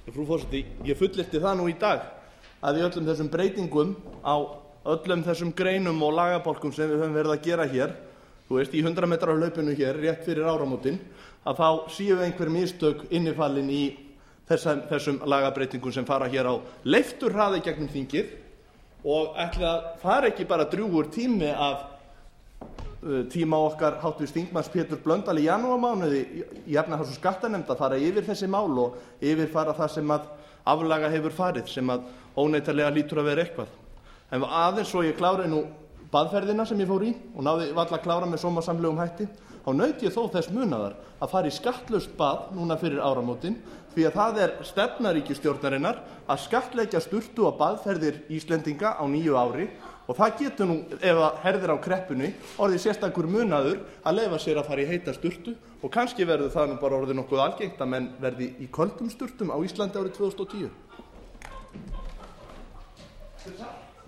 Frú forseti, ég fullyrti það nú í dag að í öllum þessum breytingum á öllum þessum greinum og lagabálkum sem við höfum verið að gera hér, þú veist, í 100 metra hlaupinu hér rétt fyrir áramótin, að þá séu einhver mistök innifalin í þessum lagabreytingum sem fara hér á leiftur hraði gegnum þingið og ætli að fara ekki bara drjúgur tími af tíma okkar háttvirts þingmanns Péturs Blöndal í janúarmánuði í efnahags- og skattanefnd að fara yfir þessi mál og yfirfara það sem að aflaga hefur farið, sem að óneitanlega lítur að vera eitthvað. En aðeins svo ég klári nú baðferðina sem ég fór í og náði varla að klára með sómasamlegum hætti, þá naut ég þó þess munaðar að fara í skattlaust bað núna fyrir áramótin, því að það stefna ríkisstjórnarinnar að skattleggja sturtu og baðferðir Íslendinga á nýju ári og það getur nú, ef það herðir á kreppunni, orðið sérstakur munaður að leyfa sér að fara í heita sturtu og kannski verður það nú bara orðið nokkuð algengt að menn verði í köldum sturtum á Íslandi árið 2010.